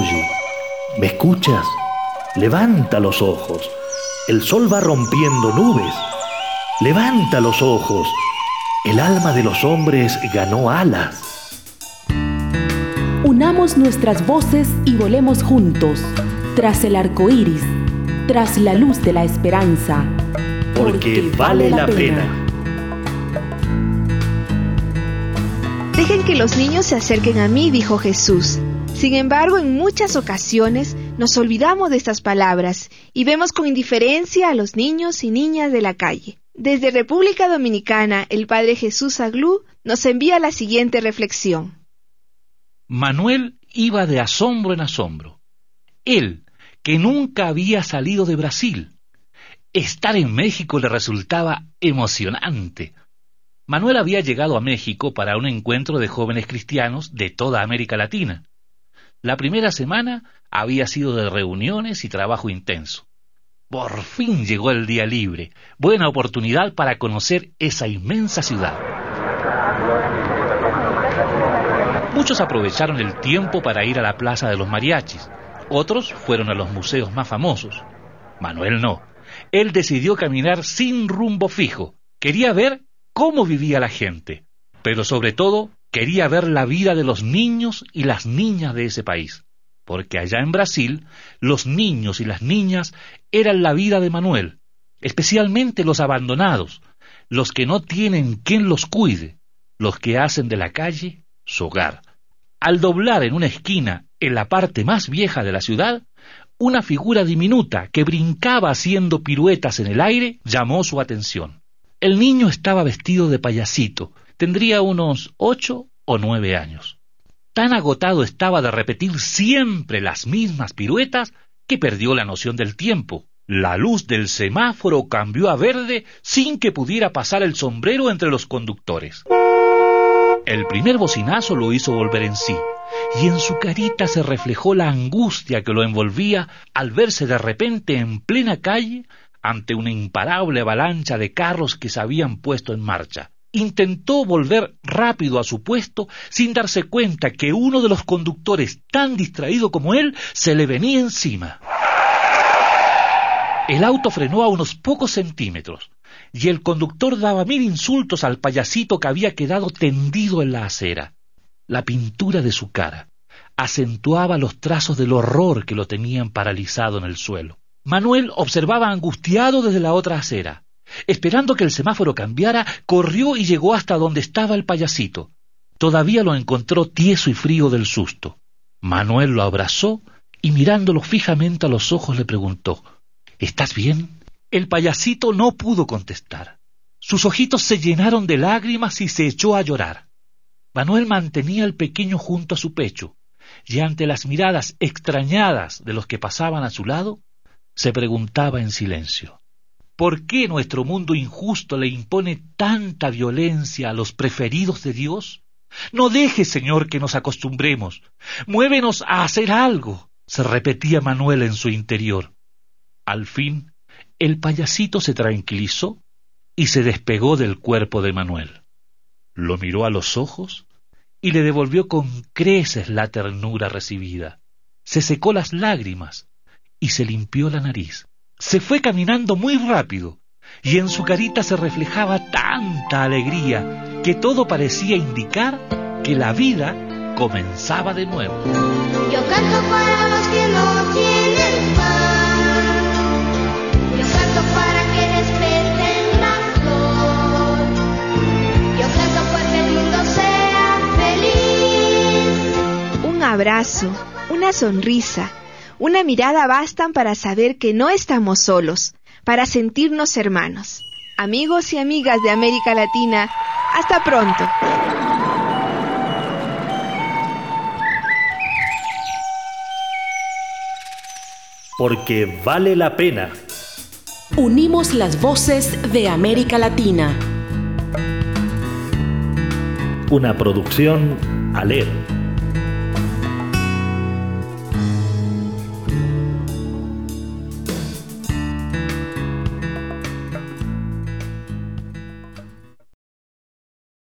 oye. ¿Me escuchas? Levanta los ojos. El sol va rompiendo nubes. Levanta los ojos. El alma de los hombres ganó alas. Unamos nuestras voces y volemos juntos, tras el arco iris, tras la luz de la esperanza. Porque vale la pena. Dejen que los niños se acerquen a mí, dijo Jesús. Sin embargo, en muchas ocasiones nos olvidamos de estas palabras y vemos con indiferencia a los niños y niñas de la calle. Desde República Dominicana, el Padre Jesús Aglú nos envía la siguiente reflexión. Manuel iba de asombro en asombro. Él, que nunca había salido de Brasil. Estar en México le resultaba emocionante. Manuel había llegado a México para un encuentro de jóvenes cristianos de toda América Latina. La primera semana había sido de reuniones y trabajo intenso. Por fin llegó el día libre, buena oportunidad para conocer esa inmensa ciudad. Muchos aprovecharon el tiempo para ir a la Plaza de los Mariachis, otros fueron a los museos más famosos. Manuel no, él decidió caminar sin rumbo fijo, quería ver cómo vivía la gente, pero sobre todo quería ver la vida de los niños y las niñas de ese país, porque allá en Brasil los niños y las niñas eran la vida de Manuel, especialmente los abandonados, los que no tienen quien los cuide, los que hacen de la calle su hogar. Al doblar en una esquina, en la parte más vieja de la ciudad, una figura diminuta que brincaba haciendo piruetas en el aire llamó su atención. El niño estaba vestido de payasito, tendría unos 8 o 9 años. Tan agotado estaba de repetir siempre las mismas piruetas que perdió la noción del tiempo. La luz del semáforo cambió a verde sin que pudiera pasar el sombrero entre los conductores. El primer bocinazo lo hizo volver en sí, y en su carita se reflejó la angustia que lo envolvía al verse de repente en plena calle ante una imparable avalancha de carros que se habían puesto en marcha. Intentó volver rápido a su puesto sin darse cuenta que uno de los conductores, tan distraído como él, se le venía encima. El auto frenó a unos pocos centímetros y el conductor daba 1000 insultos al payasito que había quedado tendido en la acera. La pintura de su cara acentuaba los trazos del horror que lo tenían paralizado en el suelo. Manuel observaba angustiado desde la otra acera. Esperando que el semáforo cambiara, corrió y llegó hasta donde estaba el payasito. Todavía lo encontró tieso y frío del susto. Manuel lo abrazó y mirándolo fijamente a los ojos le preguntó: ¿Estás bien? El payasito no pudo contestar. Sus ojitos se llenaron de lágrimas y se echó a llorar. Manuel mantenía al pequeño junto a su pecho, y ante las miradas extrañadas de los que pasaban a su lado, se preguntaba en silencio: ¿por qué nuestro mundo injusto le impone tanta violencia a los preferidos de Dios? No dejes, Señor, que nos acostumbremos. Muévenos a hacer algo, se repetía Manuel en su interior. Al fin, el payasito se tranquilizó y se despegó del cuerpo de Manuel. Lo miró a los ojos y le devolvió con creces la ternura recibida. Se secó las lágrimas y se limpió la nariz. Se fue caminando muy rápido y en su carita se reflejaba tanta alegría que todo parecía indicar que la vida comenzaba de nuevo. Yo canto para los que no tienen pan. Yo canto para que despierten la flor. Yo canto porque el mundo sea feliz. Un abrazo, una sonrisa, una mirada bastan para saber que no estamos solos, para sentirnos hermanos. Amigos y amigas de América Latina, hasta pronto. Porque vale la pena. Unimos las voces de América Latina. Una producción Aler.